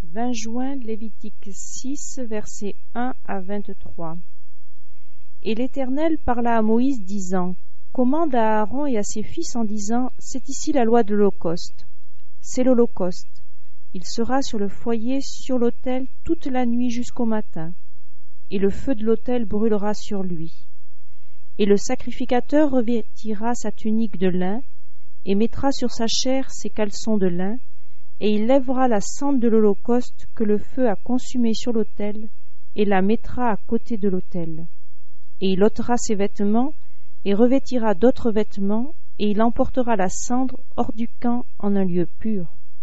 20 juin, Lévitique 6, versets 1 à 23. Et l'Éternel parla à Moïse, disant : Commande à Aaron et à ses fils en disant : C'est ici la loi de l'Holocauste. C'est l'Holocauste. Il sera sur le foyer, sur l'autel, toute la nuit jusqu'au matin. Et le feu de l'autel brûlera sur lui. Et le sacrificateur revêtira sa tunique de lin, et mettra sur sa chair ses caleçons de lin, et il lèvera la cendre de l'Holocauste que le feu a consumée sur l'autel, et la mettra à côté de l'autel. Et il ôtera ses vêtements, et revêtira d'autres vêtements, et il emportera la cendre hors du camp en un lieu pur.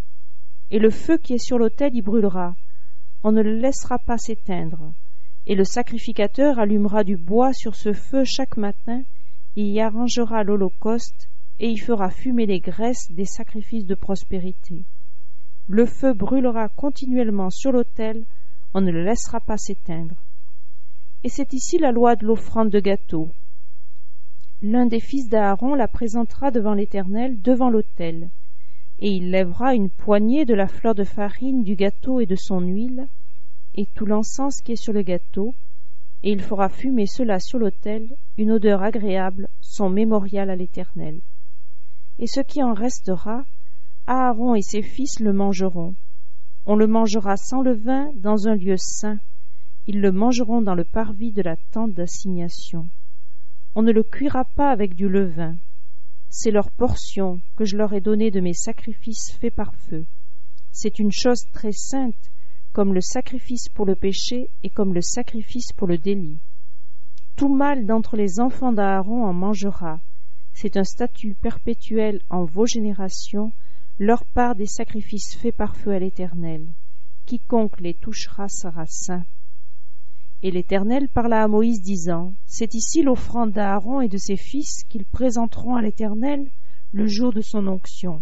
Et le feu qui est sur l'autel y brûlera, on ne le laissera pas s'éteindre. Et le sacrificateur allumera du bois sur ce feu chaque matin, et y arrangera l'Holocauste, et y fera fumer les graisses des sacrifices de prospérité. Le feu brûlera continuellement sur l'autel, on ne le laissera pas s'éteindre. Et c'est ici la loi de l'offrande de gâteau. L'un des fils d'Aaron la présentera devant l'Éternel, devant l'autel, et il lèvera une poignée de la fleur de farine du gâteau et de son huile, et tout l'encens qui est sur le gâteau, et il fera fumer cela sur l'autel, une odeur agréable, son mémorial à l'Éternel. Et ce qui en restera, Aaron et ses fils le mangeront. On le mangera sans levain dans un lieu saint. Ils le mangeront dans le parvis de la tente d'assignation. On ne le cuira pas avec du levain. C'est leur portion que je leur ai donnée de mes sacrifices faits par feu. C'est une chose très sainte, comme le sacrifice pour le péché et comme le sacrifice pour le délit. Tout mâle d'entre les enfants d'Aaron en mangera. C'est un statut perpétuel en vos générations, leur part des sacrifices faits par feu à l'Éternel. Quiconque les touchera sera saint. Et l'Éternel parla à Moïse, disant : C'est ici l'offrande d'Aaron et de ses fils qu'ils présenteront à l'Éternel le jour de son onction.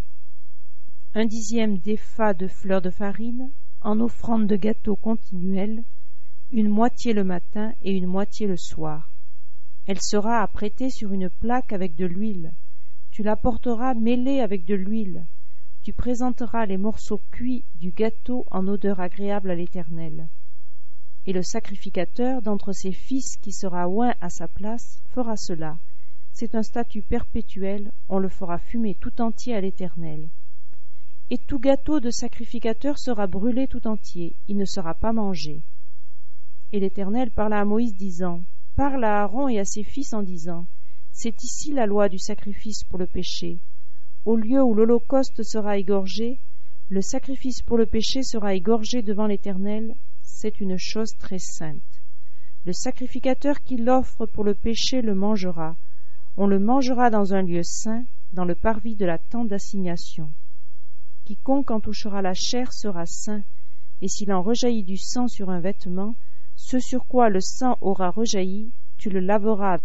1/10 d'épha de fleur de farine, en offrande de gâteau continuelle, une moitié le matin et une moitié le soir. Elle sera à prêter sur une plaque avec de l'huile. Tu l'apporteras mêlée avec de l'huile. Tu présenteras les morceaux cuits du gâteau en odeur agréable à l'Éternel. Et le sacrificateur d'entre ses fils qui sera oint à sa place fera cela. C'est un statut perpétuel, on le fera fumer tout entier à l'Éternel. Et tout gâteau de sacrificateur sera brûlé tout entier, il ne sera pas mangé. Et l'Éternel parla à Moïse, disant : Parle à Aaron et à ses fils en disant : C'est ici la loi du sacrifice pour le péché. Au lieu où l'Holocauste sera égorgé, le sacrifice pour le péché sera égorgé devant l'Éternel, c'est une chose très sainte. Le sacrificateur qui l'offre pour le péché le mangera. On le mangera dans un lieu saint, dans le parvis de la tente d'assignation. Quiconque en touchera la chair sera saint, et s'il en rejaillit du sang sur un vêtement, ce sur quoi le sang aura rejailli, tu le laveras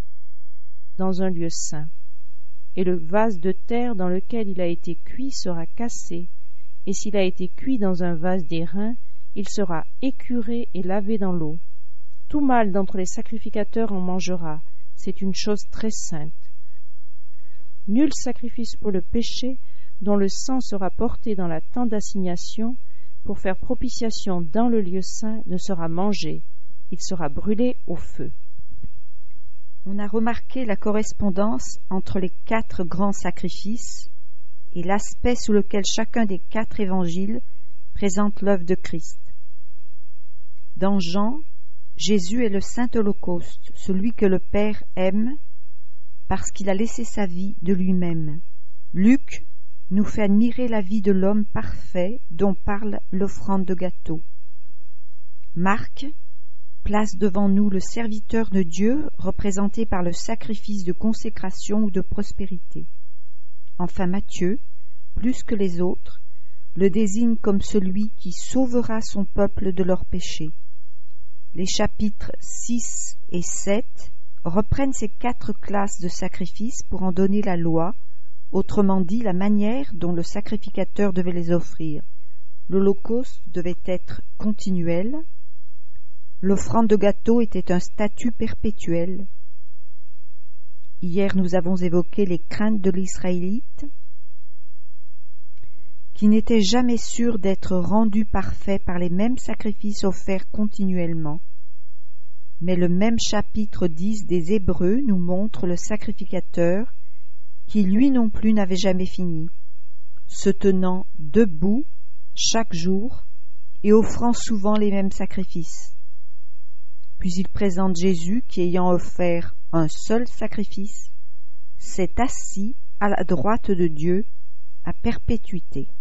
dans un lieu saint. Et le vase de terre dans lequel il a été cuit sera cassé, et s'il a été cuit dans un vase d'airain, il sera écuré et lavé dans l'eau. Tout mâle d'entre les sacrificateurs en mangera, c'est une chose très sainte. Nul sacrifice pour le péché, dont le sang sera porté dans la tente d'assignation, pour faire propitiation dans le lieu saint, ne sera mangé, il sera brûlé au feu. On a remarqué la correspondance entre les 4 grands sacrifices et l'aspect sous lequel chacun des 4 évangiles présente l'œuvre de Christ. Dans Jean, Jésus est le saint holocauste, celui que le Père aime parce qu'il a laissé sa vie de lui-même. Luc nous fait admirer la vie de l'homme parfait dont parle l'offrande de gâteau. Marc place devant nous le serviteur de Dieu représenté par le sacrifice de consécration ou de prospérité. Enfin Matthieu, plus que les autres, le désigne comme celui qui sauvera son peuple de leurs péchés. Les chapitres 6 et 7 reprennent ces 4 classes de sacrifices pour en donner la loi, autrement dit la manière dont le sacrificateur devait les offrir. L'holocauste devait être continuel, l'offrande de gâteau était un statut perpétuel. Hier nous avons évoqué les craintes de l'Israélite qui n'était jamais sûr d'être rendu parfait par les mêmes sacrifices offerts continuellement. Mais le même chapitre 10 des Hébreux nous montre le sacrificateur qui lui non plus n'avait jamais fini, se tenant debout chaque jour et offrant souvent les mêmes sacrifices. Puis il présente Jésus qui, ayant offert un seul sacrifice, s'est assis à la droite de Dieu à perpétuité.